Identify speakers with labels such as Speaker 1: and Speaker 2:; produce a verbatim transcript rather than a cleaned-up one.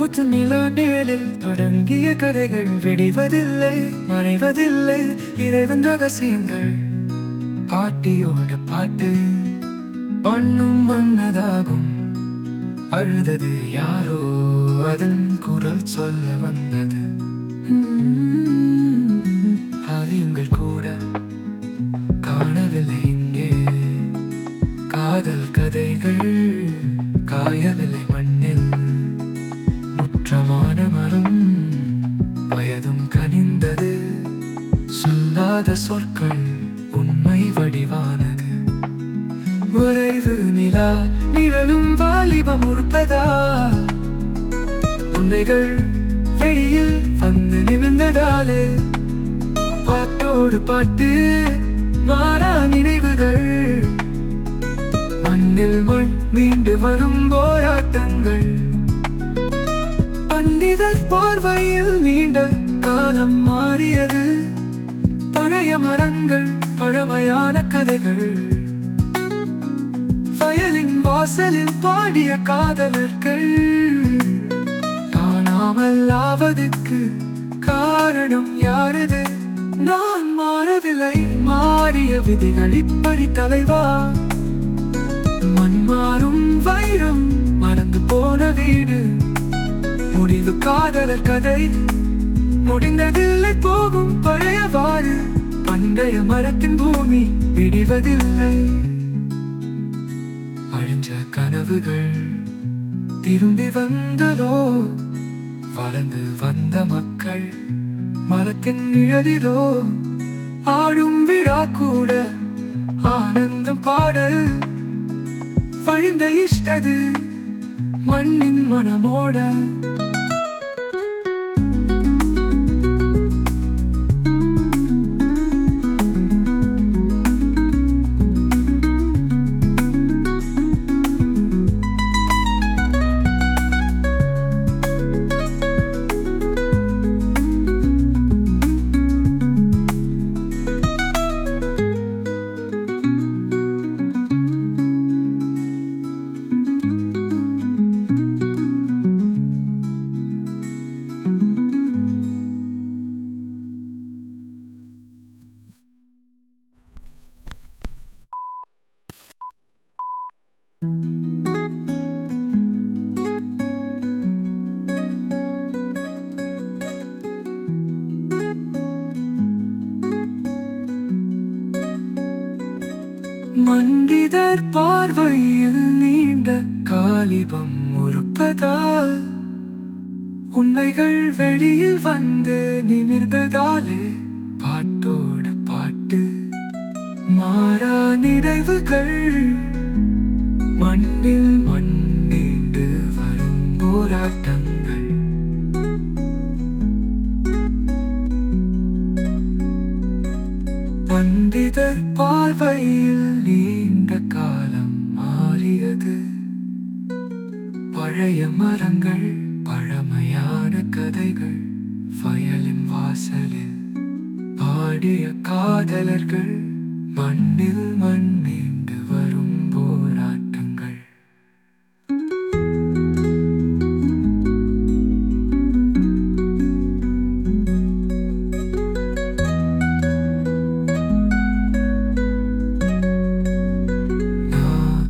Speaker 1: முத்து நிலா நிழலில் தொடங்கிய கதைகள் வெடிவதில்லை, மறைவதில்லை இறைவன் ரகசியங்கள். பாட்டியோட பாட்டு பண்ணும் மன்னதாகும். அழுதது யாரோ, அதன் குரல் சொல்ல வந்தது. அறியுங்கள் கூட காணவில்லை இங்கே. காதல் கதைகள் காயவில்லை மண்ணில். முற்றமான மரம் வயதும் கனிந்தது. சொல்லாத சொற்கள் உண்மை வடிவானது. விரைவு நிலா நிழலும் வாலிபம் உறுப்பதா. உன்னைகள் வெளியில் வந்து நிமிர்ந்ததாலே. பாட்டோடு பாட்டு மாறா நினைவுகள். மண்ணில் மண் மீண்டு வரும் போராட்டங்கள். பண்டிதர் பார்வையில் நீண்ட காலம் மாறியது. பழைய மரங்கள் பழமையான கதைகள். வயலின் வாசலில் பாடிய காதலர்கள். காணாமல் ஆவதற்கு காரணம் யாரது? நான் மாறவில்லை, மாறிய விதிகள் இப்படி தலைவா. மண் மாறும் வைரம் மறந்து போன வீடு. முடிவு காதலர் கதை முடிந்ததில்லை, போகும் பழையவாறு. பண்டைய மரத்தின் பூமி விடிவதில்லை. அழிஞ்ச கனவுகள் திரும்பி வந்ததோ. வளர்ந்து வந்த மக்கள் மரத்தின் நிழலிலோ. ஆடும் விழா கூட ஆனந்தம் பாடல். வழிந்த இஷ்டது மண்ணின் மனமோட. மண்டிதர் பார்வையில் நீண்ட காலிபம் உறுப்பதால். உண்மைகள் வெளியில் வந்து நிமிர்ந்ததாலே. பாட்டோட பாட்டு மாறா நினைவுகள். மண்ணில் மண் நீண்டு வரும் போராட்டங்கள். பண்டிதர் பார்வையில் நீண்ட காலம் மாறியது. பழைய மரங்கள் பழமையான கதைகள். வயலின் வாசலில் பாடிய காதலர்கள். மண்ணில் மண்ணில்